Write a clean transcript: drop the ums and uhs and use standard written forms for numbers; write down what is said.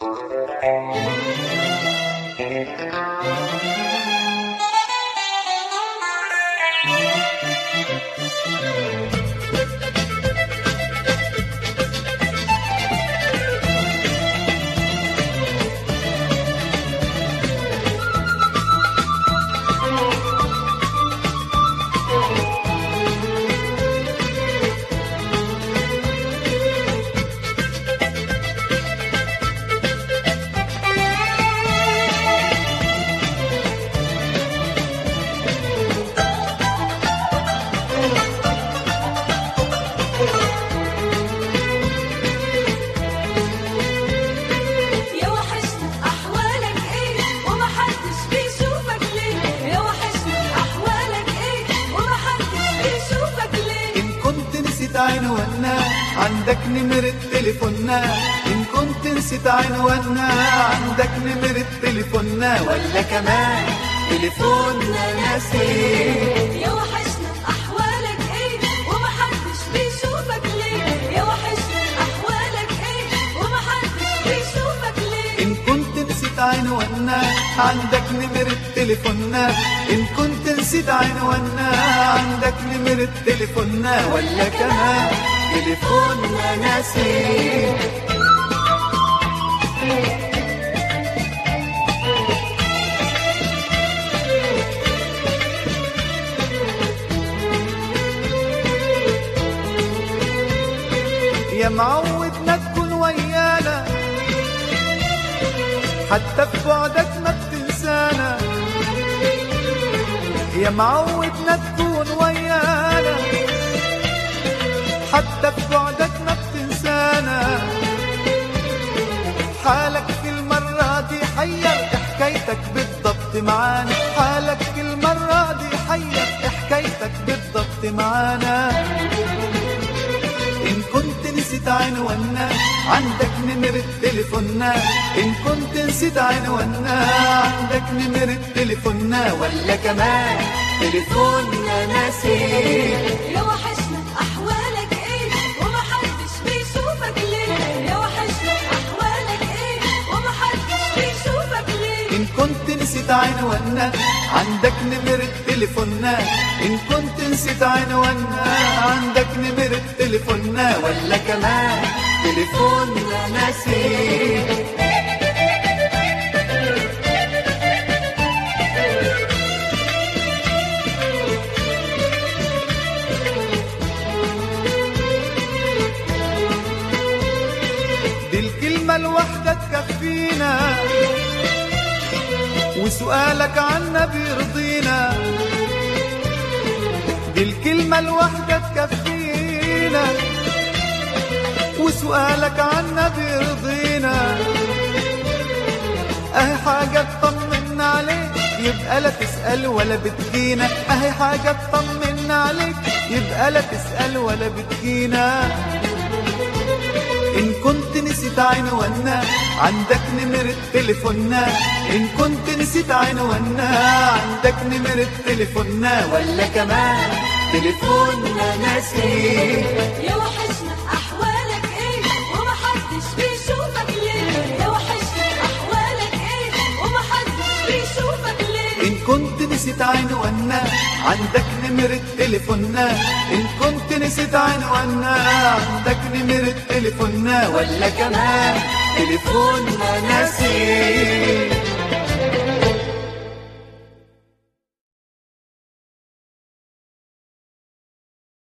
عنواننا عندك نمرة تليفوننا، إن كنت نسيت عنواننا عندك نمرة تليفوننا، ولا كمان تليفوننا ناسي. يا وحشنا أحوالك إيه ومحدش بيشوفك ليه، يا وحشنا أحوالك إيه ومحدش بيشوفك ليه. إن كنت نسيت عنواننا عندك نمرة تليفوننا، إن كنت نسيت عنواننا عندك نمرة تليفوننا، ولا كمان تليفوننا ناسي. يا معودنا تكون ويانا حتى في بعدك ما بتنسانا، يا معودنا تكون ويانا حتى في بعدك ما بتنسانا. حالك كل مرة دي حير حكايتك بالضبط معانا، حالك كل مرة دي حير حكايتك بالضبط معانا. إن كنت نسيت عنواننا عندك نمرة تليفوننا، إن كنت نسيت عنواننا عندك نمرة تليفوننا، ولا كمان تليفوننا ناسي. يا وحشنا أحوالك إيه ومحدش بيشوفك ليه، يا وحشنا أحوالك إيه ومحدش بيشوفك ليه. إن كنت نسيت عنواننا عندك نمرة تليفوننا، إن كنت نسيت عنواننا عندك نمرة تليفوننا، ولا كمان تليفوننا ناسي. دي الكلمة الواحدة تكفينا وسؤالك عنا بيرضينا، دي الكلمة الواحدة تكفينا وسؤالك عنا بيرضينا. اهي حاجة تطمنا عليك يبقى لا تسأل ولا بتجينا، اهي حاجة تطمنا عليك يبقى لا تسأل ولا بتجينا. إن كنت نسيت عنواننا عندك نمرة تليفوننا، إن كنت نسيت عنواننا عندك نمرة تليفوننا، ولا كمان تليفوننا ناسي. يا وحشنا أحوالك إيه ومحدش بيشوفك ليه، يا وحشنا أحوالك إيه ومحدش بيشوفك ليه. إن كنت نسيت عنواننا عندك نمرة تليفوننا، إن كنت نسيت عنواننا عندك نمرة تليفوننا، ولا كمان تليفوننا ناسي.